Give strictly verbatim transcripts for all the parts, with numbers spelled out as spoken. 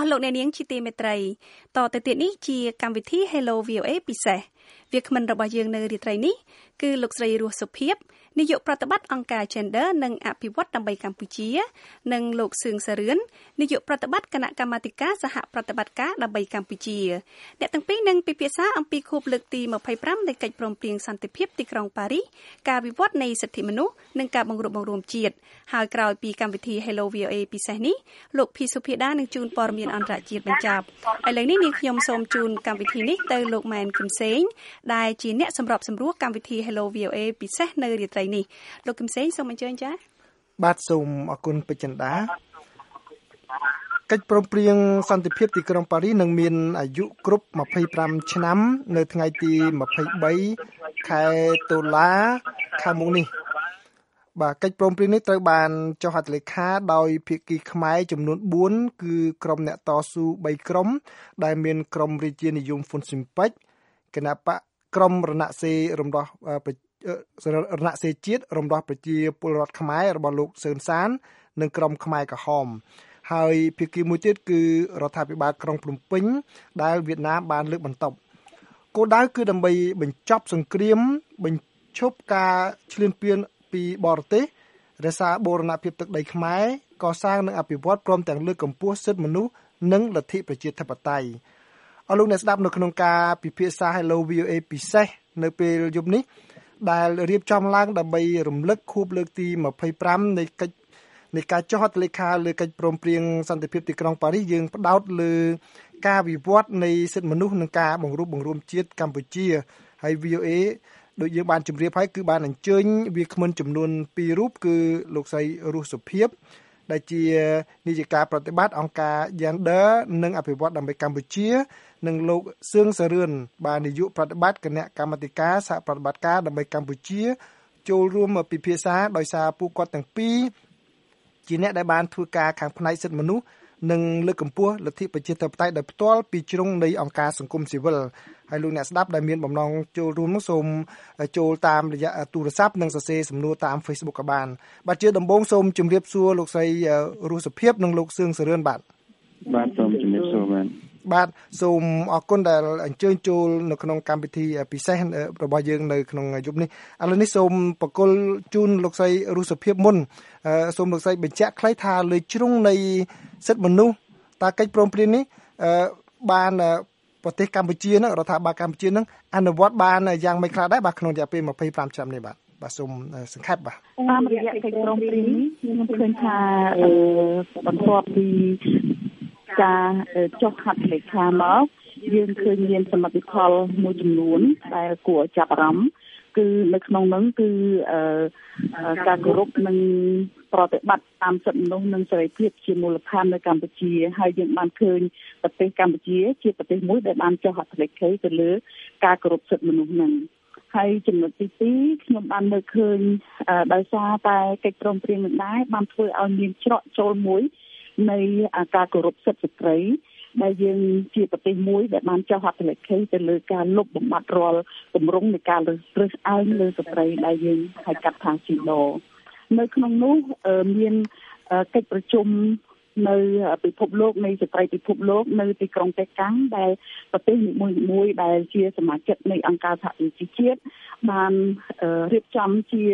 ស់លោកអ្នកនាងជាទីមេត្រីតទៅទៀតនេះជាកម្មវិធី Hello វី អូ เอ ពិសេសវាគ្មិនរបស់យើងនៅរាត្រីនេះគឺលោកស្រីរស់សុភីបនាយកប្រតិបត្តិអង្គការ Gender និងអភិវឌ្ឍដើម្បីកម្ពុជានិងលោកសឿងសារឿននាយកប្រតិបត្តិគណៈកម្មាធិការសហប្រតិបត្តិការដើម្បីកម្ពុជាអ្នកទាំងពីរនឹងពិភាក្សាអំពីខួបលើកទីម្ភៃប្រាំនៃកិច្ចព្រមព្រៀងសន្តិភាពទីក្រុងប៉ារីសការវិវត្តនៃសិទ្ធិមនុស្សនិងការបង្រួបបង្រួមជាតិហើយក្រោយពីកម្មវិធី Hello វី អូ เอ ពិសេសនេះលោកភីសុភាដានឹងជួនព័ត៌មានអន្តរជាតិបញ្ចប់ឥឡូវនេះនាងខ្ញុំសូមជូនកម្មវិធីនេះទៅលោកម៉ែនគឹមសេងដែលជាអ្នកសម្របសម្រួលកម្មវិធី Hello វី អូ เอ ពិសេសនៅរាត្រីនេះលោកគឹមសេងសូមអញ្ជើញចា៎បាទសូមអរគុណពេជ្រចិន្តាកិច្ចព្រមព្រៀងសន្តិភាពទីក្រុងប៉ារីសនឹងមានអាយុគ្រប់ម្ភៃប្រាំឆ្នាំនៅថ្ងៃទីម្ភៃបីខែតុលាខាងមុខនេះបាទកិច្ចព្រមព្រៀងនេះត្រូវបានចុះហត្ថលេខាដោយភាគីខ្មែរចំនួនបួនគឺក្រុមអ្នកតស៊ូបីក្រុមដែលមានក្រុមរាជានិយមហ៊ុនស៊ិនប៉ិចគណៈបកក្រុមរណសេរីរំដោះរណសេរីជាតិរំដោះប្រជាពលរដ្ឋខ្មែររបស់លោកសឿនសាននិងក្រុមខ្មែរក្រហមហើយភាគីមួយទៀតគឺរដ្ឋាភិបាលក្រុងភ្នំពេញដែលវៀតណាមបានលើកបន្ទប់គោលដៅគឺដើម្បីបញ្ចប់សង្គ្រាមបញ្ឈប់ការឈ្លានពានពីបរទេសរក្សាបូរណភាពទឹកដីខ្មែរកសាងនិងអភិវឌ្ឍព្រមទាំងលើកកម្ពស់សិទ្ធិមនុស្សនិងលទ្ធិប្រជាធិបតេយ្យអរលោកអ្នកស្ដាប់នៅក្នុងការពិភាក្សា Hello វី អូ เอ ពិសេសនៅពេលយប់នេះដែលរៀបចំឡើងដើម្បីរំលឹកខួបលើកទីម្ភៃប្រាំនៃកិច្ចនៃការចុះហត្ថលេខាលើកិច្ចព្រមព្រៀងសន្តិភាពទីក្រុងប៉ារីសយើងផ្ដោតលើការវិវត្តនៃសិទ្ធិមនុស្សនិងការបង្រួបបង្រួមជាតិកម្ពុជាហើយ វី អូ เอ ដូចយើងបានជម្រាបហើយគឺបានអញ្ជើញវាគ្មិនចំនួនពីររូបគឺលោកស្រីរស់សុភីបដែលជានាយិកាប្រតិបត្តិអង្គការ Gender និងអភិវឌ្ឍដើម្បីកម្ពុជានិងលោកសឿងសារឿនបាននាយកប្រតិបត្តិគណៈកម្មាធិការសហប្រតិបត្តិការដើម្បីកម្ពុជាចូលរួមពិភាក្សាដោយសារពួកគាត់ទាំងពីរជាអ្នកដែលបានធ្វើការខាងផ្នែកសិទ្ធិមនុស្សនិងលើកកម្ពស់លទ្ធិប្រជាធិបតេយ្យដោយផ្ទាល់ពីជ្រុងនៃអង្គការសង្គមស៊ីវិលហើយលោកអ្នកស្ដាប់ដែលមានបំណងចូលរួមនោះសូមចូលតាមរយៈទូរស័ព្ទនិងសរសេរសំណួរតាម Facebook ក៏បានបាទជាដំបូងសូមជម្រាបសួរលោកស្រីរស់សុភីបនិងលោកសឿងសារឿនបាទបាទសូមជម្រាបសួរបាទបាទសូមអរគុណដែលអញ្ជើញចូលនៅក្នុងកម្មវិធីពិសេសរបស់យើងនៅក្នុងយប់នេះឥឡូវនេះសូមបកគលជូនលោកស្រីរស់សុភីបមុនសូមលោកស្រីបញ្ជាក់ខ្លីថាលើជ្រុងនៃសិទ្ធិមនុស្សតើកិច្ចព្រមព្រៀងនេះបានប្រទេសកម្ពុជានឹងរដ្ឋាភិបាលកម្ពុជានឹងអនុវត្តបានយ៉ាងម៉េចខ្លះដែរបាទក្នុងរយៈពេលម្ភៃប្រាំឆ្នាំនេះបាទបាទសូមសង្ខេបបាទតាមរយៈកិច្ចព្រមព្រៀងនេះខ្ញុំឃើញថាបន្ទាប់ពីការចុះហត្ថលេខាមកយើងឃើញមានសមិទ្ធផលមួយចំនួនដែលគួរចាប់អារម្មណ៍គឺនៅក្នុងនោះគឺការគោរពនិងប្រតិបត្តិតាមសិទ្ធិមនុស្សនិងសេរីភាពជាមូលដ្ឋាននៅកម្ពុជាហើយយើងបានឃើញប្រទេសកម្ពុជាជាប្រទេសមួយដែលបានចុះហត្ថលេខាទៅលើការគោរពសិទ្ធិមនុស្សនឹងហើយចំណុចទីពីរខ្ញុំបានមើលឃើញដោយសារតែកិច្ចព្រមព្រៀងនេះដែរបានធ្វើឲ្យមានច្រកចូលមួយនៃការគោរពសិទ្ធិស្ត្រីដែលយើងជាប្រទេសមួយដែលបានចុះហត្ថលេខាទៅលើការលុបបំបាត់រាល់ទម្រង់នៃការរើសអើងលើស្ត្រីដែលយើងហៅកាត់ថាស៊ីណូនៅក្នុងនោះមានកិច្ចប្រជុំនៅពិភពលោកនៃស្ត្រីពិភពលោកនៅទីក្រុងប៉េកាំងដែលប្រទេសនីមួយៗដែលជាសមាជិកនៃអង្គការសហប្រជាជាតិបានរៀបចំជា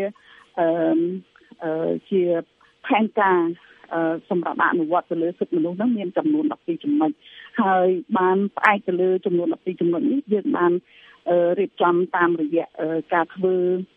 ជាផែនការសម្រាប់អនុវត្តទៅលើសិទ្ធិមនុស្សហ្នឹងមានចំនួនដប់ពីរចំណុចហើយបានផ្អែកទៅលើចំនួនដប់ពីរចំណុចនេះយើងបានរៀបចំតាមរយៈការធ្វើ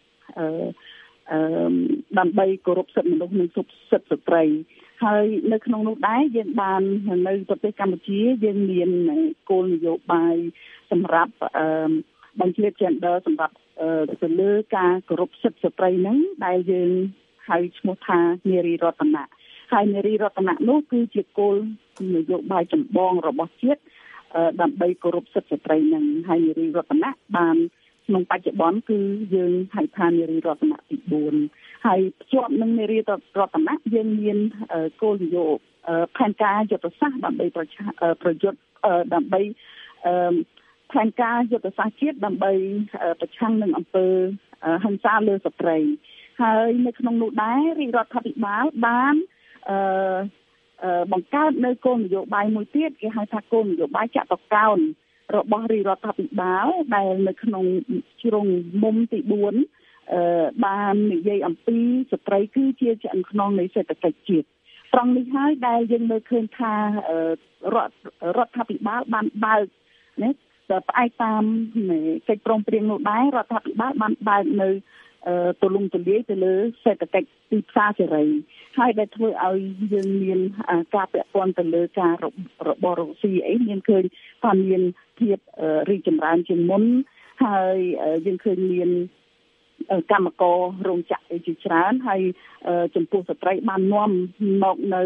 ដើម្បីគោរពសិទ្ធិមនុស្សនិងសិទ្ធិស្ត្រីហើយនៅក្នុងនោះដែរយើងបាននៅប្រទេសកម្ពុជាយើងមានគោលនយោបាយសម្រាប់បញ្ជា Gender សម្រាប់ទៅលើការគោរពសិទ្ធិស្ត្រីហ្នឹងដែលយើងហៅឈ្មោះថានារីរតនៈហើយនារីរតនៈនោះគឺជាគោលនយោបាយចម្បងរបស់ជាតិដើម្បីគោរពសិទ្ធិស្ត្រីនឹងហើយនារីរតនៈបានក្នុងបច្ចុប្បន្នគឺយើងហៅថានារីរតនៈទីបួនហើយភ្ជាប់នឹងនារីរតនៈយើងមានគោលនយោបាយផែនការយុទ្ធសាស្ត្រដើម្បីប្រយុទ្ធដើម្បីផែនការយុទ្ធសាស្ត្រជាតិដើម្បីប្រឆាំងនឹងអំពើហិង្សាលើស្ត្រីហើយនៅក្នុងនោះដែររាជរដ្ឋាភិបាលបានអឺបង្កើតនៅគោលនយោបាយមួយទៀតគេហៅថាគោលនយោបាយចតុកោណរបស់រាជរដ្ឋាភិបាលដែលនៅក្នុងជ្រុងមុំទីបួនអឺបាននិយាយអំពីស្ត្រីគឺជាឆ្អឹងខ្នងនៃសេដ្ឋកិច្ចជាតិត្រង់នេះហើយដែលយើងមើលឃើញថារដ្ឋរដ្ឋាភិបាលបានបើកណាផ្អែកតាមកិច្ចព្រមព្រៀងនោះដែររដ្ឋាភិបាលបានបើកនៅទូលំទូលាយទៅលើសេដ្ឋកិច្ចទីផ្សារសេរីហើយដែលធ្វើឲ្យយើងមានការពាក់ព័ន្ធទៅលើការរបររកស៊ីអីមានឃើញថាមានភាពរីកចម្រើនជាងមុនហើយយើងឃើញមានកម្មកររោងចក្រជាច្រើនហើយចំពោះស្ត្រីបាននាំមកនៅ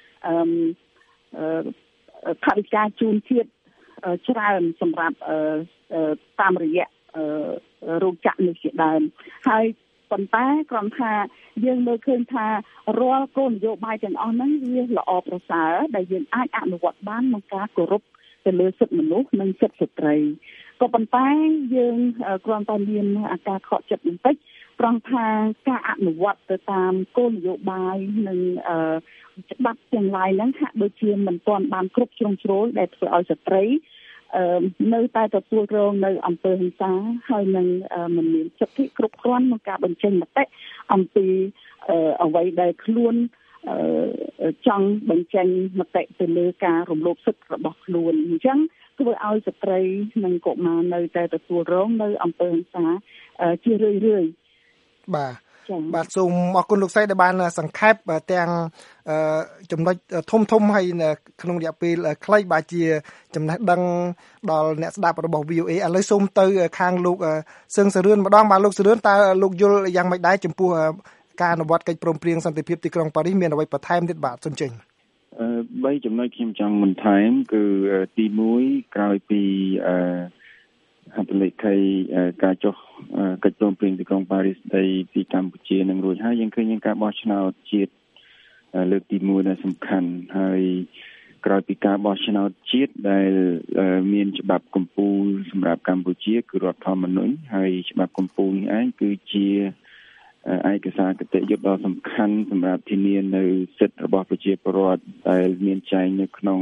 ថវិកាជូនជាតិច្រើនសម្រាប់តាមរយៈរោងចក្រនេះជាដើមហើយប៉ុន្តែគ្រាន់ថាយើងមើលឃើញថារាល់គោលនយោបាយទាំងអស់ហ្នឹងវាល្អប្រសើរដែលយើងអាចអនុវត្តបានក្នុងការគោរពទៅលើសិទ្ធិមនុស្សនិងសិទ្ធិស្ត្រីក៏ប៉ុន្តែយើងគ្រាន់តែមានការខកចិត្តបន្តិចព្រោះថាការអនុវត្តទៅតាមគោលនយោបាយនិងច្បាប់ទាំងឡាយហ្នឹងហាក់ដូចជាមិនទាន់បានគ្រប់ជ្រុងជ្រោយដែលធ្វើឲ្យស្ត្រីនៅតែទទួលរងនៅអំពើហិង្សាហើយនឹងមិនមានសិទ្ធិគ្រប់គ្រាន់ក្នុងការបញ្ចេញមតិអំពីអ្វីដែលខ្លួនចង់បញ្ចេញមតិទៅលើការរំលោភសិទ្ធិរបស់ខ្លួនអញ្ចឹងធ្វើឲ្យស្ត្រីនិងកុមារនៅតែទទួលរងនៅអំពើហិង្សាជារឿយៗបាទបាទសូមអរគុណលោកស្រីដែលបានសង្ខេបទាំងចំណុចធំធំហើយក្នុងរយៈពេលខ្លីបាទជាចំណេះដឹងដល់អ្នកស្ដាប់របស់ វី អូ អេ ឥឡូវសូមទៅខាងលោកសឿងសរឿនម្ដងបាទលោកសរឿនតើលោកយល់យ៉ាងម៉េចដែរចំពោះការអនុវត្តកិច្ចព្រមព្រៀងសន្តិភាពទីក្រុងប៉ារីសមានអ្វីបន្ថែមទៀតបាទសូមចេញអឺបីចំណុចខ្ញុំចង់បន្ថែមគឺទីមួយក្រោយពីអឺហត្ថលេខីការចុះកិច្ចព្រមព្រៀងទីក្រុងប៉ារីសដីពីកម្ពុជានឹងរួចហើយយើងឃើញមានការបោះឆ្នោតជាតិលើកទីមួយដែលសំខាន់ហើយក្រោយពីការបោះឆ្នោតជាតិដែលមានច្បាប់កំពូលសម្រាប់កម្ពុជាគឺរដ្ឋធម្មនុញ្ញហើយច្បាប់កំពូលនេះឯងគឺជាឯកសារគតិយុត្តដ៏សំខាន់សម្រាប់ធានានៅសិទ្ធិរបស់ប្រជាពលរដ្ឋដែលមានចែងនៅក្នុង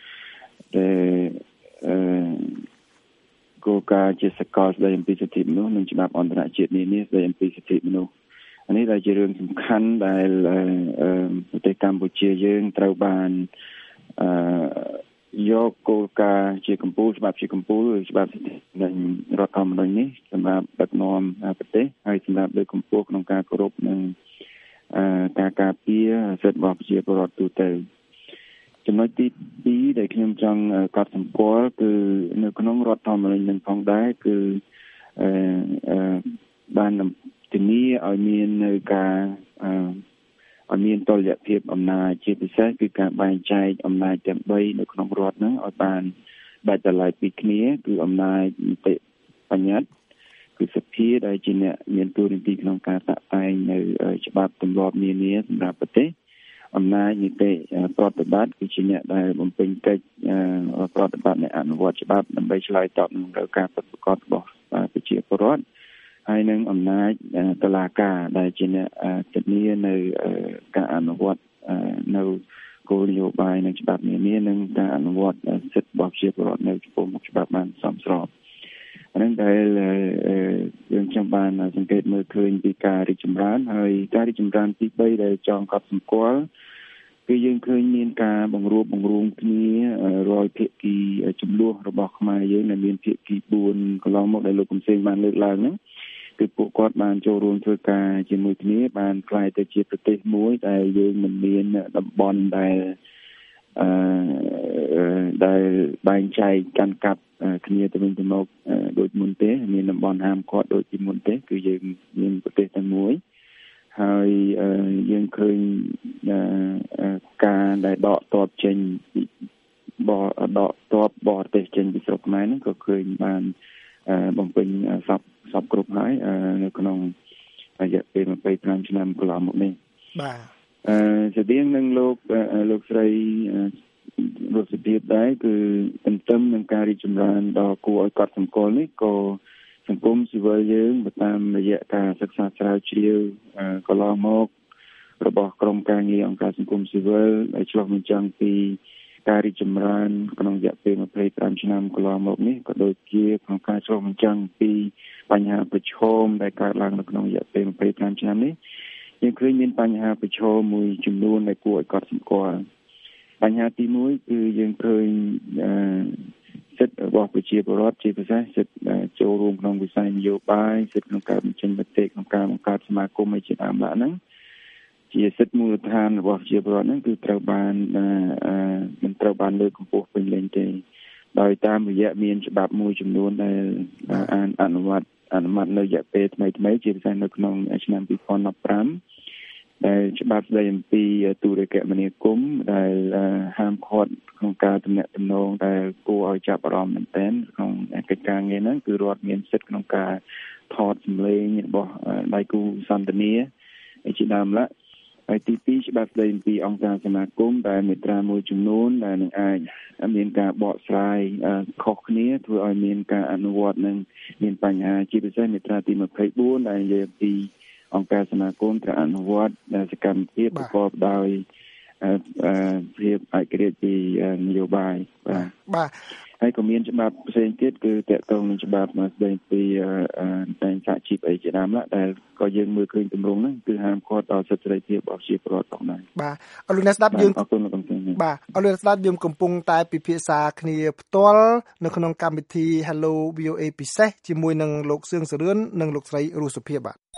អឺគោលការណ៍ជាសកលស្តីអំពីសិទ្ធិមនុស្សនិងច្បាប់អន្តរជាតិនានាស្តីអំពីសិទ្ធិមនុស្សអានេះដែលជារឿងសំខាន់ដែលប្រទេសកម្ពុជាយើងត្រូវបានអឺយកគោលការណ៍ជាកម្ពុជាច្បាប់ជាកម្ពុជាច្បាប់នៃរដ្ឋធម្មនុញ្ញនេះសម្រាប់ដឹកនាំប្រទេសហើយសម្រាប់លើកកម្ពស់ក្នុងការគោរពនិងការការពារសិទ្ធិរបស់ប្រជាពលរដ្ឋទូទៅចំណុចទីពីរដែលខ្ញុំចង់កត់សម្គាល់គឺនៅក្នុងរដ្ឋធម្មនុញ្ញនឹងផងដែរគឺអឺបានធានាឲ្យមាននៅការអឺឲ្យមានតុល្យភាពអំណាចជាពិសេសគឺការបែងចែកអំណាចទាំងបីនៅក្នុងរដ្ឋហ្នឹងឲ្យបានដាច់ដោយឡែកពីគ្នាគឺអំណាចនីតិបញ្ញត្តិគឺសភាដែលជាអ្នកមានតួនាទីក្នុងការតាក់តែងនៅច្បាប់ទម្លាប់នានាសម្រាប់ប្រទេសអំណាចនីតិប្រតិបត្តិគឺជាអ្នកដែលបំពេញកិច្ចប្រតិបត្តិនៃអនុវត្តច្បាប់ដើម្បីឆ្លើយតបនឹងត្រូវការពិតប្រាកដរបស់ប្រជាពលរដ្ឋហើយនឹងអំណាចតុលាការដែលជាអ្នកធានានៅការអនុវត្តនៅគោលនយោបាយនិងច្បាប់នានានិងការអនុវត្តសិទ្ធិរបស់ប្រជាពលរដ្ឋនៅចំពោះមុខច្បាប់បានសមស្របអានឹងដែលយើងចង់បានសង្កេតមើលឃើញពីការរីកចម្រើនហើយការរីកចម្រើនទីបីដែលចង់កត់សម្គាល់គឺយើងឃើញមានការបង្រួបបង្រួមគ្នារាល់ភាគីចំនួនរបស់ខ្មែរយើងដែលមានភាគីបួនកន្លងមកដែលលោកកំសែងបានលើកឡើងហ្នឹងគឺពួកគាត់បានចូលរួមធ្វើការជាមួយគ្នាបានក្លាយទៅជាប្រទេសមួយដែលយើងមិនមានតំបន់ដែលអឺដែលបែងចែកកាន់កាប់គ្នាទៅវិញទៅមកដូចមុនទេមានតំបន់ហាមឃាត់ដូចពីមុនទេគឺយើងមានប្រទេសតែមួយហើយយើងឃើញការដែលដកទ័ពចេញបដកទ័ពបរទេសចេញពីស្រុកខ្មែរហ្នឹងក៏ឃើញបានបំពេញសពសពគ្រប់ហើយនៅក្នុងរយៈពេលยี่สิบห้าឆ្នាំកន្លងមកនេះបាទអឺស្តៀងនឹងលោកលោកស្រីរស់សុភាពដែរគឺទន្ទឹមនឹងការរីកចម្រើនដ៏គួរឲ្យកត់សម្គាល់នេះក៏សង្គមស៊ីវិលយើងតាមរយៈការសិក្សាស្រាវជ្រាវកន្លងមករបស់ក្រមការងារអង្គការសង្គមស៊ីវិលដែលឆ្លុះបញ្ចាំងពីការរីកចម្រើនក្នុងរយៈពេលยี่สิบห้าឆ្នាំកន្លងមកនេះក៏ដូចជាក្នុងការឆ្លុះបញ្ចាំងពីបញ្ហាប្រឈមដែលកើតឡើងនៅក្នុងរយៈពេលยี่สิบห้าឆ្នាំនេះយើងឃើញមានបញ្ហាប្រឈមមួយចំនួនដែលគួរឲ្យកត់សម្គាល់បញ្ហាទីមួយគឺយើងឃើញសិទ្ធិរបស់ប្រជាពលរដ្ឋជាពិសេសសិទ្ធិចូលរួមក្នុងវិស័យនយោបាយសិទ្ធិក្នុងការបញ្ចេញមតិក្នុងការបង្កើតសមាគមឯជាដើមហ្នឹងជាសិទ្ធិមូលដ្ឋានរបស់ប្រជាពលរដ្ឋហ្នឹងគឺត្រូវបានមិនត្រូវបានលើកកម្ពស់ពេញលេញទេដោយតាមរយៈមានច្បាប់មួយចំនួនដែលអនុវត្តអនុម័តនៅរយៈពេលថ្មីថ្មីជាពិសេសនៅក្នុងឆ្នាំยี่สิบสิบห้าដែលច្បាប់ស្តីអំពីទូរគមនាគមន៍ដែលហាមឃាត់ក្នុងការទំនាក់ទំនងដែលគួរឲ្យចាប់អារម្មណ៍មែនទែនក្នុងកិច្ចការងារហ្នឹងគឺរដ្ឋមានសិទ្ធិក្នុងការថតសម្លេងរបស់ដៃគូសន្ទនាជាដើមឡើយហើយទីពីរច្បាប់ស្តីអំពីអង្គការសមាគមដែលមាត្រាមួយចំនួនដែលនឹងអាចមានការបកស្រាយខុសគ្នាធ្វើឲ្យមានការអនុវត្តនឹងមានបញ្ហាជាពិសេសមាត្រាទីยี่สิบสี่ដែលនិយាយពីអង្គការសមាគមត្រូវអនុវត្តសកម្មភាពប្រកបដោយភាពឯករាជ្យពីនយោបាយបាទបាទហើយក៏មានច្បាប់ផ្សេងទៀតគឺតកតងនឹងច្បាប់មកស្តីពីតែងសហជីពអីជាដើមឡើយដែលក៏យើងមើលឃើញទម្រង់ហ្នឹងគឺហាមឃាត់ដល់សិទ្ធិសេរីភាពរបស់ប្រជាពលរដ្ឋផងដែរបាទអរលោកអ្នកស្ដាប់យើងអរគុណលោកកំពុងបាទអរលោកអ្នកស្ដាប់យើងកំពុងតែពិភាក្សាគ្នាផ្ទាល់នៅក្នុងកម្មវិធី Hello វី អូ เอ ពិសេសជាមួយនឹងលោកសឿងសរឿននិងលោកស្រីរស់សុភាបាទ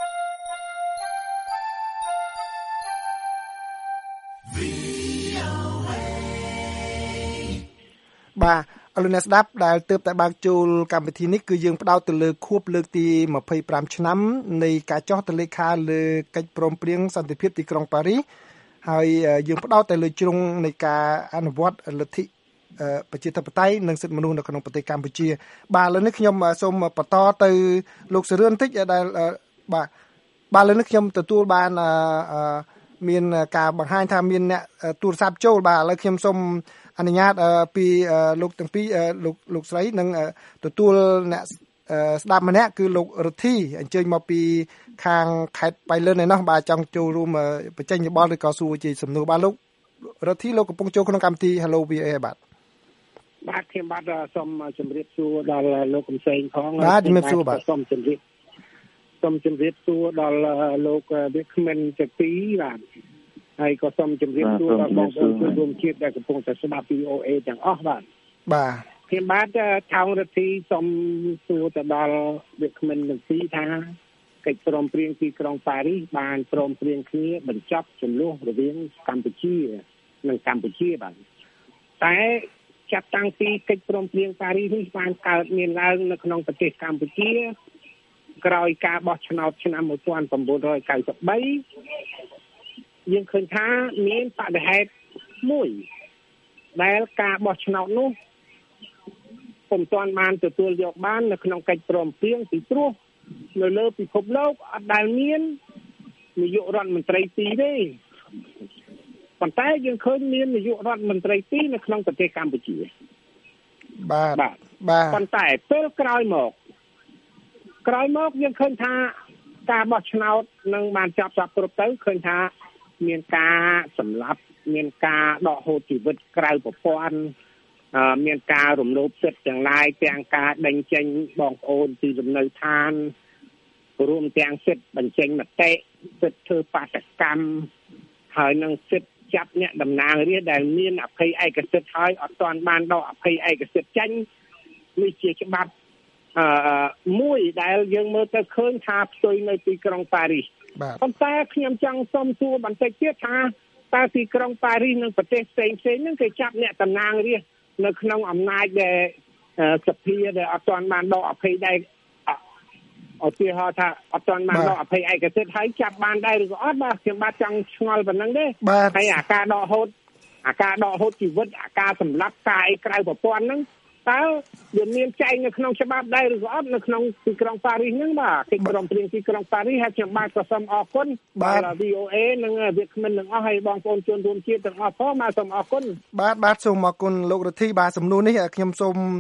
បាទអរលោកអ្នកស្ដាប់ដែលទើបតែបើកចូលកម្មវិធីនេះគឺយើងផ្ដោតទៅលើខួបលើកទីยี่สิบห้าឆ្នាំនៃការចុះទៅលេខាលើកិច្ចព្រមព្រៀងសន្តិភាពទីក្រុងប៉ារីសហើយយើងផ្ដោតទៅលើជ្រុងនៃការអនុវត្តលទ្ធិប្រជាធិបតេយ្យនិងសិទ្ធិមនុស្សនៅក្នុងប្រទេសកម្ពុជាបាទឥឡូវនេះខ្ញុំសូមបន្តទៅលោកសរឿនបន្តិចដែលបាទបាទឥឡូវនេះខ្ញុំទទួលបានមានការបង្ហាញថាមានអ្នកទូរស័ព្ទចូលបាទឥឡូវខ្ញុំសូមអនុញ្ញាតពីលោកទាំងពីរលោកលោកស្រីនឹងទទួលអ្នកស្ដាប់ម្នាក់គឺលោករដ្ឋីអញ្ជើញមកពីខាងខេត្តបៃលិនឯណោះបាទចង់ចូលរួមបញ្ចេញយោបល់ឬក៏សួរជាសំណួរបាទលោករដ្ឋីលោកកំពុងចូលក្នុងកម្មវិធី Hello វី អូ เอ បាទបាទខ្ញុំបាទសូមជម្រាបសួរដល់លោកកំសែងផងបាទជំរាបសួរបាទសូមជម្រាបសូមជម្រាបសួរដល់លោកវាគ្មិនទាំងពីរបាទហើយក៏សូមជម្រាបសួរដល់បងប្អូនជនរួមជាតិដែលកំពុងតែស្ដាប់ វី អូ เอ ទាំងអស់បាទបាទខ្ញុំបាទថោងរដ្ឋីសូមសួរទៅដល់វាគ្មិនទាំងពីរថាកិច្ចព្រមព្រៀងទីក្រុងប៉ារីសបានព្រមព្រៀងគ្នាបញ្ចប់ជម្លោះរវាងកម្ពុជានិងកម្ពុជាបាទតែចាប់តាំងពីកិច្ចព្រមព្រៀងប៉ារីសនេះបានកើតមានឡើងនៅក្នុងប្រទេសកម្ពុជាក្រោយការបោះឆ្នោតឆ្នាំnineteen ninety-threeយើងឃើញថាមានបដិហេតុមួយដែលការបោះឆ្នោតនោះពុំទាន់បានទទួលយកបាននៅក្នុងកិច្ចព្រមព្រៀងពីព្រោះនៅលើពិភពលោកអត់ដែលមាននាយករដ្ឋមន្ត្រីពីរទេប៉ុន្តែយើងឃើញមាននាយករដ្ឋមន្ត្រីពីរនៅក្នុងប្រទេសកម្ពុជាបាទបាទបាទប៉ុន្តែពេលក្រោយមកក្រោយមកយើងឃើញថាការបោះឆ្នោតនឹងបានចាប់ចាប់គ្រប់ទៅឃើញថាមានការសម្លាប់មានការដកហូតជីវិតក្រៅប្រព័ន្ធមានការរំលោភសិទ្ធិទាំងឡាយទាំងការដេញចេញបងប្អូនពីលំនៅឋានរួមទាំងសិទ្ធិបញ្ចេញមតិសិទ្ធិធ្វើបាតកម្មហើយនឹងសិទ្ធិចាប់អ្នកតំណាងរាស្ត្រដែលមានអភ័យឯកសិទ្ធិហើយអត់ទាន់បានដកអភ័យឯកសិទ្ធិចេញនេះជាច្បាប់អឺមួយដែលយើងមើលទៅឃើញថាផ្ទុយនៅទីក្រុងប៉ារីសប៉ុន្តែខ្ញុំចង់សុំសួរបន្តិចទៀតថាតើទីក្រុងប៉ារីសនិងប្រទេសផ្សេងផ្សេងហ្នឹងគេចាប់អ្នកតំណាងរាស្ត្រនៅក្នុងអំណាចដែលសភាដែលអត់ទាន់បានដកអភ័យដែរអត់ទាហរណ៍ថាអត់ទាន់បានដកអភ័យឯកសិទ្ធិហើយចាប់បានដែរឬក៏អត់បាទខ្ញុំបាទចង់ឆ្ងល់ប៉ុណ្ណឹងទេហើយអាការដកហូតអាការដកហូតជីវិតអាការសម្លាប់ការអីក្រៅប្រព័ន្ធហ្នឹងតើវាមានចែងនៅក្នុងច្បាប់ដែរឬក៏អត់នៅក្នុងទីក្រុងប៉ារីសហ្នឹងបាទកិច្ចព្រមព្រៀងទីក្រុងប៉ារីសហើយខ្ញុំបាទក៏សូមអរគុណបាទវី អូ เอ និងវាគ្មិនទាំងអស់ហើយបងប្អូនជនរួមជាតិទាំងអស់ផងបាទសូមអរគុណបាទបាទសូមអរគុណលោករដ្ឋីបាទសំណួរនេះខ្ញុំសូម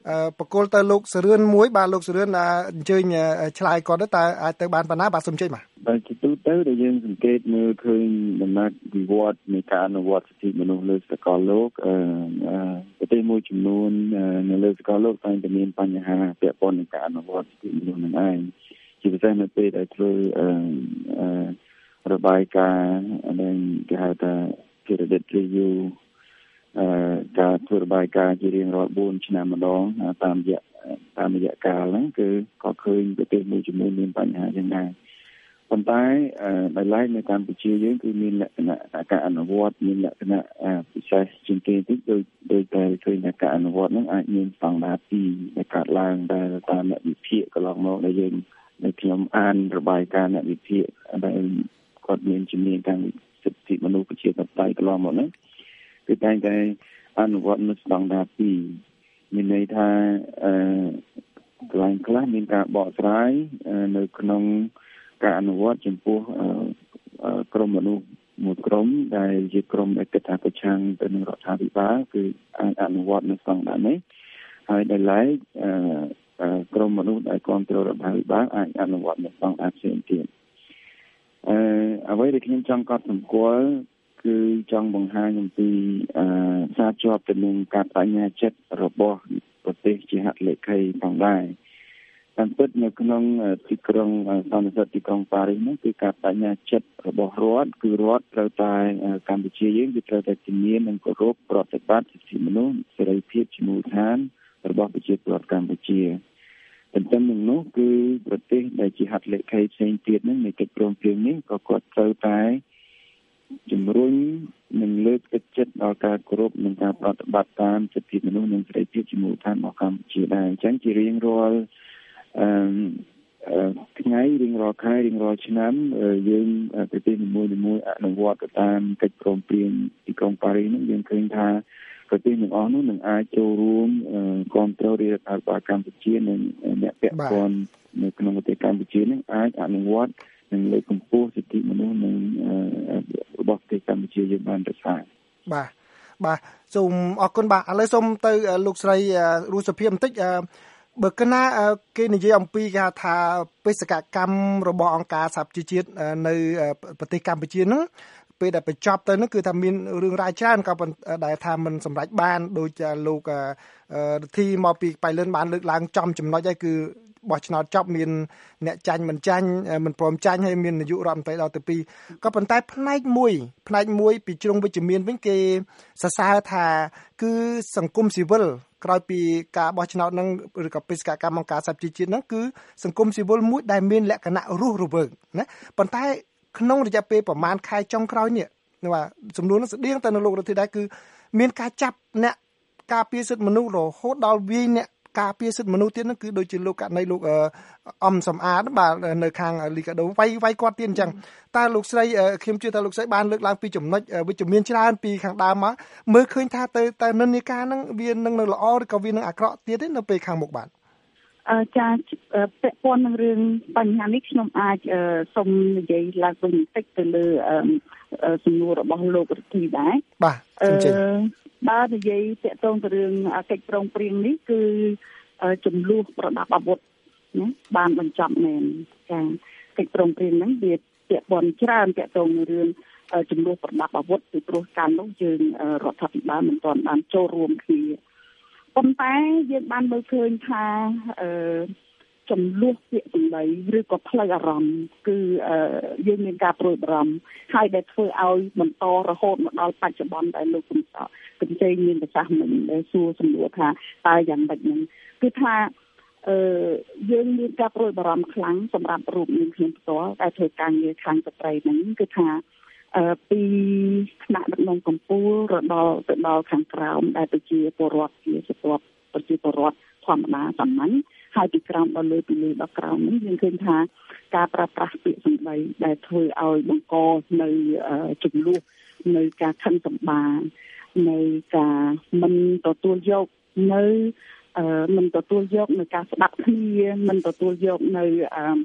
បកគលទៅលោកសរឿនមួយបាទលោកសរឿនអញ្ជើញឆ្លើយគាត់ទៅតើអាចទៅបានប៉ុណ្ណាបាទសូមជឿបាទបាទជាទូទៅដែលយើងសង្កេតមើលឃើញដំណើរវិវត្តនៃការអនុវត្តសិទ្ធិមនុស្សលើសកលលោកអឺប្រទេសមួយចំនួននៅលើសកលលោកតែងតែមានបញ្ហាពាក់ព័ន្ធនឹងការអនុវត្តសិទ្ធិមនុស្សនឹងឯងជាពិសេសនៅពេលដែលធ្វើអឺរបាយការណ៍ដែលគេហៅថា credit review អឺការធ្វើរបាយការណ៍ជារៀងរាល់បួនឆ្នាំម្ដងតាមរយៈតាមរយៈកាលហ្នឹងគឺក៏ឃើញប្រទេសមួយចំនួនមានបញ្ហាយ៉ាងណាប៉ុន្តែដោយឡែកនៅកម្ពុជាយើងគឺមានលក្ខណៈការអនុវត្តមានលក្ខណៈពិសេសជាងគេតិចដោយដោយតែឃើញថាការអនុវត្តហ្នឹងអាចមានស្តង់ដារពីរដែលកើតឡើងដែលតាមអ្នកវិភាគកន្លងមកដែលយើងនៅខ្ញុំអានរបាយការណ៍អ្នកវិភាគដែលគាត់មានជំនាញខាងសិទ្ធិមនុស្សប្រជាធិបតេយ្យកន្លងមកហ្នឹងគឺតែងតែអនុវត្តនៅស្តង់ដារពីរមានន័យថាអឺកន្លែងខ្លះមានការបកស្រាយនៅក្នុងការអនុវត្តចំពោះក្រុមមនុស្សមួយក្រុមដែលជាក្រុមដែលគិតថាប្រឆាំងទៅនឹងរដ្ឋាភិបាលគឺអាចអនុវត្តនៅស្តង់ដារនេះហើយដែលឡែកក្រុមមនុស្សដែលគ្រប់គ្រងរដ្ឋាភិបាលអាចអនុវត្តនៅស្តង់ដារផ្សេងទៀតអឺអ្វីដែលខ្ញុំចង់កត់សម្គាល់គឺចង់បង្ហាញអំពីអឺសារជាប់ទៅនឹងការបញ្ញាចិត្តរបស់ប្រទេសជាហត្ថលេខីផងដែរតាមពិតនៅក្នុងទីក្រុងសន្និសីទទីក្រុងប៉ារីសនោះគឺការបញ្ញាចិត្តរបស់រដ្ឋគឺរដ្ឋត្រូវតែកម្ពុជាយើងគឺត្រូវតែជំនាញនិងគោរពប្រតិបត្តិសិទ្ធិមនុស្សសេរីភាពជាមូលដ្ឋានរបស់ប្រជាពលរដ្ឋកម្ពុជាទន្ទឹមនឹងនោះគឺប្រទេសដែលជាហត្ថលេខីផ្សេងទៀតហ្នឹងនៃកិច្ចព្រមព្រៀងនេះក៏គាត់ត្រូវតែជំរុញនិងលើកទឹកចិត្តដល់ការគោរពនិងការប្រតិបត្តិតាមសិទ្ធិមនុស្សនិងសេរីភាពជាមូលដ្ឋានរបស់កម្ពុជាដែរអញ្ចឹងជារៀងរាល់អឺថ្ងៃរៀងរាល់ខែរៀងរាល់ឆ្នាំយើងប្រទេសនីមួយៗអនុវត្តទៅតាមកិច្ចព្រមព្រៀងទីក្រុងប៉ារីសនោះយើងឃើញថាប្រទេសទាំងអស់នោះនឹងអាចចូលរួមគ្រប់គ្រងរដ្ឋាភិបាលកម្ពុជានិងអ្នកពាក់ព័ន្ធនៅក្នុងប្រទេសកម្ពុជានឹងអាចអនុវត្តនិងលើកកម្ពស់សិទ្ធិមនុស្សនិងរបស់ប្រទេសកម្ពុជាយើងបានប្រសើរបាទបាទសូមអរគុណបាទឥឡូវសូមទៅលោកស្រីរស់សុភីបន្តិចបើកណាគេនិយាយអំពីគេថាបេសកកម្មរបស់អង្គការសហប្រជាជាតិនៅប្រទេសកម្ពុជាហ្នឹងពេលដែលបញ្ចប់ទៅហ្នឹងគឺថាមានរឿងរ៉ាវច្រើនក៏ដែលថាมันសម្រេចបានដូចលោករដ្ឋីមកពីបៃលិនបានលើកឡើងចំចំណុចហើយគឺបោះឆ្នោតចប់មានអ្នកចាញ់មិនចាញ់មិនព្រមចាញ់ហើយមាននាយករដ្ឋមន្ត្រីដល់ទៅពីរក៏ប៉ុន្តែផ្នែកមួយផ្នែកមួយពីជ្រុងវិជ្ជមានវិញគេសរសើរថាគឺសង្គមស៊ីវិលក្រោយពីការបោះឆ្នោតហ្នឹងឬក៏បេសកកម្មអង្គការសហប្រជាជាតិហ្នឹងគឺសង្គមស៊ីវិលមួយដែលមានលក្ខណៈរស់រវើកណាប៉ុន្តែក្នុងរយៈពេលប្រហែលខែចុងក្រោយនេះបាទចំនួនស្តៀងទៅនឹងលោករដ្ឋាភិបាលគឺមានការចាប់អ្នកការពារសិទ្ធិមនុស្សរហូតដល់វាយអ្នកការពារសិទ្ធិមនុស្សទៀតហ្នឹងគឺដូចជាលោកកណីលោកអំសំអាតបាទនៅខាងលីកាដូវាយវាយគាត់ទៀតអញ្ចឹងតើលោកស្រីខ្ញុំជឿថាលោកស្រីបានលើកឡើងពីចំណុចវិជ្ជមានច្រើនពីខាងដើមមកមើលឃើញថាទៅតែនិន្នាការហ្នឹងវានឹងនៅល្អឬក៏វានឹងអាក្រក់ទៀតទេនៅពេលខាងមុខបាទអឺចាពាក់ព័ន្ធនឹងរឿងបញ្ហានេះខ្ញុំអាចសូមនិយាយឡើងវិញបន្តិចទៅលើសំណួររបស់លោករដ្ឋីដែរបាទសូមជឿបើនិយាយពាក់ទងទៅរឿងកិច្ចព្រមព្រៀងនេះគឺចំនួនប្រដាប់អាវុធណាបានបញ្ចប់មែនចាកិច្ចព្រមព្រៀងហ្នឹងវាពាក់ព័ន្ធច្រើនពាក់ទងនឹងរឿងចំនួនប្រដាប់អាវុធពីព្រោះកាលនោះយើងរដ្ឋាភិបាលមិនទាន់បានចូលរួមគ្នាប៉ុន្តែយើងបានមើលឃើញថាអឺចំនួនពាក្យសម្ដីឬក៏ផ្លូវអារម្មណ៍គឺយើងមានការព្រួយបារម្ភហើយដែលធ្វើឲ្យបន្តរហូតមកដល់បច្ចុប្បន្នដែលលោកកំសត់កញ្ជែងមានប្រសាសន៍មិនដែលសួរសំណួរថាតើយ៉ាងម៉េចហ្នឹងគឺថាអឺយើងមានការព្រួយបារម្ភខ្លាំងសម្រាប់រូបនាងខ្ញុំផ្ទាល់ដែលធ្វើការងារខាងស្ត្រីហ្នឹងគឺថាអឺពីថ្នាក់ដឹកនាំកម្ពុជារដល់ទៅដល់ខាងក្រោមដែលប្រជាពលរដ្ឋជាស្ទាប់ប្រជាពលរដ្ឋធម្មតាសាមញ្ញហើយពីក្រោមដល់លើពីលើដល់ក្រោមនេះយើងឃើញថាការប្រើប្រាស់ពាក្យសម្ដីដែលធ្វើឲ្យបង្កនៅចំនួននៅការខឹងសម្បានៅការមិនទទួលយកនៅមិនទទួលយកនៅការស្ដាប់គ្នាមិនទទួលយកនៅ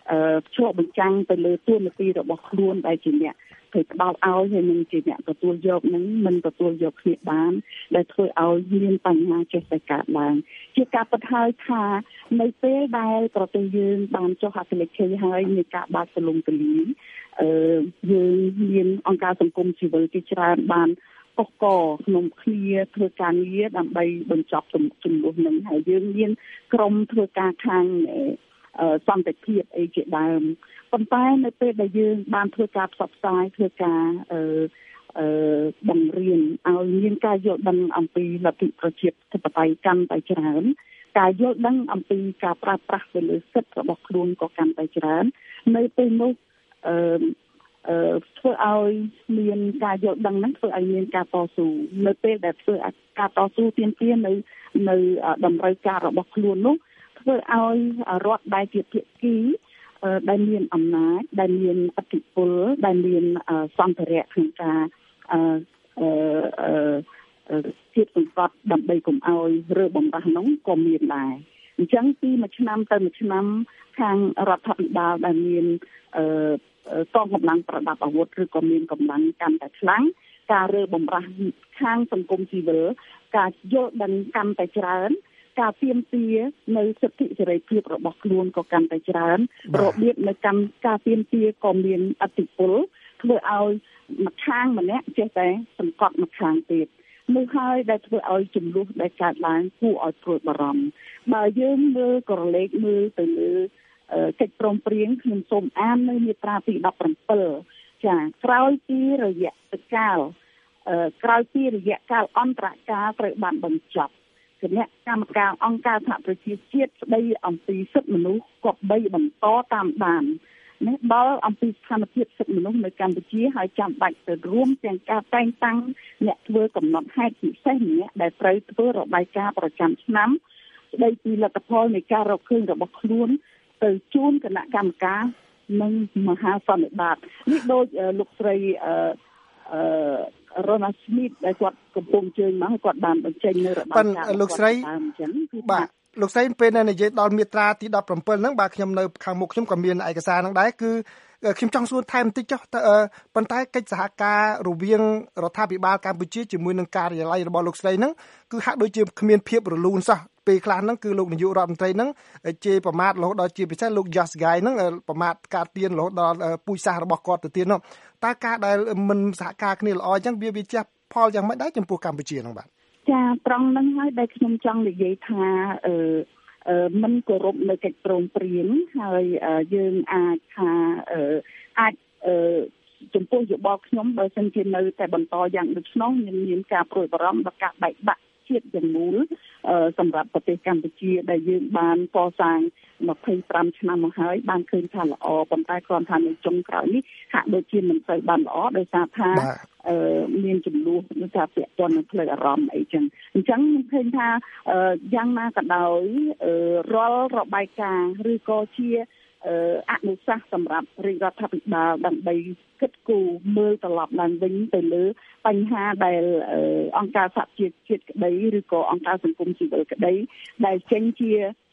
អឺឆ្លុះបញ្ចាំងទៅលើទួលនីតិរបស់ខ្លួនដែលជាអ្នកត្រូវផ្ដោតឲ្យហើយនឹងជាអ្នកទទួលយកនឹងមិនទទួលយកគ្នាបានដែលធ្វើឲ្យមានបញ្ហាចេះតែកើតឡើងជាការពិតហើយថានៅពេលដែលប្រទេសយើងបានចុះហត្ថលេខីហើយមានការបើកទូលំទូលាយអឺយើងមានអង្គការសង្គមស៊ីវិលជាច្រើនបានកកកក្នុងគ្នាធ្វើការងារដើម្បីបញ្ចប់ចំនួននឹងហើយយើងមានក្រុមធ្វើការខាងសន្តិភាពអីជាដើមប៉ុន្តែនៅពេលដែលយើងបានធ្វើការផ្សព្វផ្សាយធ្វើការអឺអឺបង្រៀនឲ្យមានការយល់ដឹងអំពីលទ្ធិប្រជាធិបតេយ្យកាន់តែច្រើនការយល់ដឹងអំពីការប្រើប្រាស់ទៅលើសិទ្ធិរបស់ខ្លួនក៏កាន់តែច្រើននៅពេលនោះអឺអឺធ្វើឲ្យមានការយល់ដឹងហ្នឹងធ្វើឲ្យមានការតស៊ូនៅពេលដែលធ្វើការតស៊ូទាមទារនៅនៅតម្រូវការរបស់ខ្លួននោះធ្វើឲ្យរដ្ឋដែលជាភាគីដែលមានអំណាចដែលមានឥទ្ធិពលដែលមានសម្ភារៈក្នុងការអឺអឺជាសង្កត់ដើម្បីកុំឲ្យរើបំរាស់នោះក៏មានដែរអញ្ចឹងពីមួយឆ្នាំទៅមួយឆ្នាំខាងរដ្ឋាភិបាលដែលមានអឺកងកម្លាំងប្រដាប់អាវុធឬក៏មានកម្លាំងកាន់តែខ្លាំងការរើបំរាស់ខាងសង្គមស៊ីវិលការយល់ដឹងកាន់តែច្រើនការទាមទារនៅសិទ្ធិសេរីភាពរបស់ខ្លួនក៏កាន់តែច្រើនរបៀបនៅកម្មការទាមទារក៏មានអធិពលធ្វើឲ្យម្ខាងម្នាក់ចេះតែសង្កត់ម្ខាងទៀតនោះហើយដែលធ្វើឲ្យចំនួនដែលកើតឡើងគួរឲ្យព្រួយបារម្ភបើយើងមើលក្រឡេកមើលទៅលើកិច្ចព្រមព្រៀងខ្ញុំសូមអាននៅមាត្រាទីដប់ប្រាំចាក្រោយពីរយៈកាលក្រោយពីរយៈកាលអន្តរកាលត្រូវបានបញ្ចប់គណៈកម្មការអង្គការសហប្រជាជាតិស្ដីអំពីសិទ្ធិមនុស្សក៏បីបន្តតាមដាននេះដល់អំពីស្ថានភាពសិទ្ធិមនុស្សនៅកម្ពុជាហើយចាំបាច់ទៅរួមទាំងការតែងតាំងអ្នកធ្វើកំណត់ហេតុពិសេសម្នាក់ដែលត្រូវធ្វើរបាយការណ៍ប្រចាំឆ្នាំស្ដីពីលទ្ធផលនៃការរកឃើញរបស់ខ្លួនទៅជូនគណៈកម្មការនិងមហាសន្និបាតនេះដូចលោកស្រីអឺអឺរ៉ូណាស្មីតដែលគាត់កំពុងជើញមកគាត់បានបញ្ចេញនៅរបាយការណ៍លោកស្រីអញ្ចឹងគឺបាទលោកស្រីពេលនៅនិយាយដល់មាត្រាទីដប់ប្រាំហ្នឹងបាទខ្ញុំនៅខាងមុខខ្ញុំក៏មានឯកសារហ្នឹងដែរគឺខ្ញុំចង់សួរថែមបន្តិចចុះប៉ុន្តែកិច្ចសហការរវាងរដ្ឋាភិបាលកម្ពុជាជាមួយនឹងការិយាល័យរបស់លោកស្រីហ្នឹងគឺហាក់ដូចជាគ្មានភាពរលូនសោះពេលខ្លះហ្នឹងគឺលោកនាយករដ្ឋមន្ត្រីហ្នឹងជេរប្រមាថរហូតដល់ជាពិសេសលោក Jasgai ហ្នឹងប្រមាថការទៀនរហូតដល់ពូជសាសន៍របស់គាត់ទៅទៀតនោះតើការដែលមិនសហការគ្នាល្អអញ្ចឹងវាវាជះផលយ៉ាងម៉េចដែរចំពោះកម្ពុជាហ្នឹងបាទចាត្រង់ហ្នឹងហើយដែលខ្ញុំចង់និយាយថាអឺអឺមិនគោរពនៅកិច្ចព្រមព្រៀងហើយយើងអាចថាអឺអាចអឺចំពោះយោបល់ខ្ញុំបើសិនជានៅតែបន្តយ៉ាងដូចនោះមានការព្រួយបារម្ភដល់ការបែកបាក់ជាតិទាំងមូលសម្រាប់ប្រទេសកម្ពុជាដែលយើងបានកសាងម្ភៃប្រាំឆ្នាំមកហើយបានឃើញថាល្អប៉ុន្តែគ្រាន់តែនៅចុងក្រោយនេះហាក់ដូចជាមិនសូវបានល្អដោយសារថាអឺមានចំនួនឬថាពាក់ព័ន្ធនឹងផ្លូវអារម្មណ៍អីចឹងអញ្ចឹងខ្ញុំឃើញថាយ៉ាងណាក៏ដោយរាល់របាយការណ៍ឬក៏ជាអនុសាសន៍សម្រាប់រាជរដ្ឋាភិបាលដើម្បីគិតគូរមើលត្រឡប់ឡើងវិញទៅលើបញ្ហាដែលអង្គការសហជីវជាតិក្តីឬក៏អង្គការសង្គមស៊ីវិលក្តីដែលចេញជា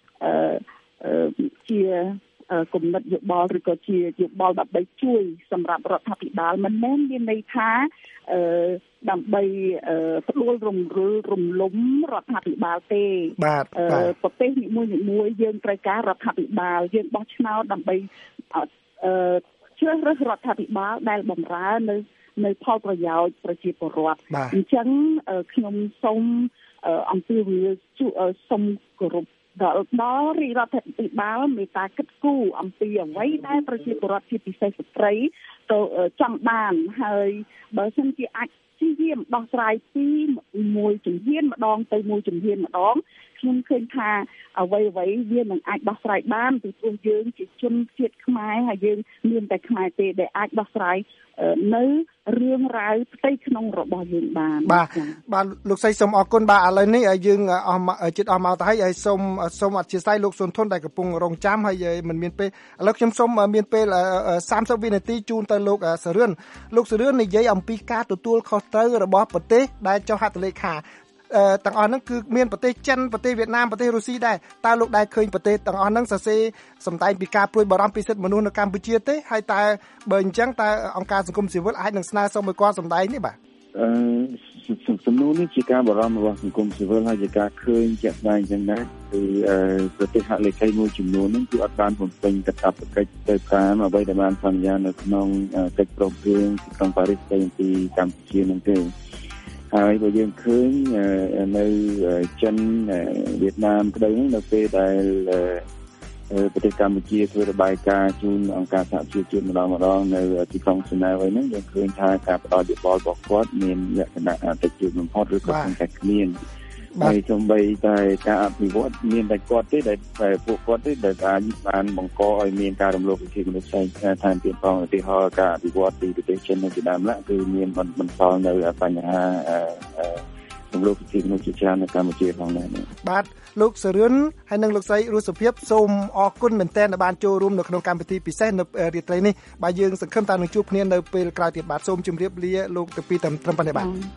ជាគំនិតយោបល់ឬក៏ជាយោបល់ដើម្បីជួយសម្រាប់រដ្ឋាភិបាលមិនមែនមានន័យថាដើម្បីផ្ដួលរំរុលរំលំរដ្ឋាភិបាលទេបាទប្រទេសនីមួយៗយើងត្រូវការរដ្ឋាភិបាលយើងបោះឆ្នោតដើម្បីជ្រើសរើសរដ្ឋាភិបាលដែលបម្រើនៅនៅផលប្រយោជន៍ប្រជាពលរដ្ឋអញ្ចឹងខ្ញុំសូមអំពាវនាវសូមគោរពដល់ដល់រាជរដ្ឋាភិបាលមេត្តាគិតគូរអំពីអ្វីដែលប្រជាពលរដ្ឋជាពិសេសស្ត្រីទៅចង់បានហើយបើសិនជាអាចព្យាយាមដោះស្រាយពីមួយជំហានម្ដងទៅមួយជំហានម្ដងខ្ញុំឃើញថាអ្វីអ្វីវានឹងអាចដោះស្រាយបានពីព្រោះយើងជាជនជាតិខ្មែរហើយយើងមានតែខ្មែរទេដែលអាចដោះស្រាយនៅរឿងរ៉ាវផ្ទៃក្នុងរបស់យើងបានបាទបាទលោកស្រីសូមអរគុណបាទឥឡូវនេះយើងអស់ជិតអស់មកទៅហើយសូមសូមអធិស្ឋានលោកសុនធនដែលកំពុងរងចាំហើយមិនមានពេលឥឡូវខ្ញុំសូមមានពេលសាមសិបវិនាទីជូនទៅលោកសរឿនលោកសរឿននិយាយអំពីការទទួលខុសត្រូវរបស់ប្រទេសដែលចុះហត្ថលេខាទាំងអស់ហ្នឹងគឺមានប្រទេសចិនប្រទេសវៀតណាមប្រទេសរុស្ស៊ីដែរតើលោកដែរឃើញប្រទេសទាំងអស់ហ្នឹងសរសេរសម្ដែងពីការព្រួយបារម្ភពីសិទ្ធិមនុស្សនៅកម្ពុជាទេហើយតើបើអញ្ចឹងតើអង្គការសង្គមស៊ីវិលអាចនឹងស្នើសុំឲ្យគាត់សម្ដែងនេះបាទអឺសំណួរនេះជាការបារម្ភរបស់សង្គមស៊ីវិលហើយជាការឃើញជាក់ស្ដែងអញ្ចឹងដែរគឺប្រទេសហាក់លេខីមួយចំនួនហ្នឹងគឺអត់បានបំពេញកាតព្វកិច្ចទៅតាមអ្វីដែលបានសន្យានៅក្នុងកិច្ចព្រមព្រៀងទីក្រុងប៉ារីសស្ដីអំពីកម្ពុជាហ្នឹងទេហើយបើយើងឃើញនៅចិនវៀតណាមក្តីហ្នឹងនៅពេលដែលប្រទេសកម្ពុជាធ្វើរបាយការណ៍ជូនអង្គការសហប្រជាជាតិម្ដងម្ដងនៅទីក្រុងស៊ឺណែវហ្នឹងយើងឃើញថាការផ្ដល់យោបល់របស់គាត់មានលក្ខណៈតិចតួចបំផុតឬក៏តែគ្មានហើយសូម្បីតែការអភិវឌ្ឍមានតែគាត់ទេដែលពួកគាត់ទេដែលអាចបានបង្កឲ្យមានការរំលោភសិទ្ធិមនុស្សផ្សេងថែមទៀតផងឧទាហរណ៍ការអភិវឌ្ឍពីប្រទេសចិននៅជាដើមឡើយគឺមានបន្សល់នៅបញ្ហារំលោភសិទ្ធិមនុស្សជាច្រើននៅកម្ពុជាផងដែរបាទលោកសរឿនហើយនិងលោកស្រីរស់សុភាពសូមអរគុណមែនទែនដែលបានចូលរួមនៅក្នុងកម្មវិធីពិសេសនៅរាត្រីនេះបាទយើងសង្ឃឹមថានឹងជួបគ្នានៅពេលក្រោយទៀតបាទសូមជម្រាបលាលោកទាំងពីរត្រឹមប៉ុណ្ណេះបាទ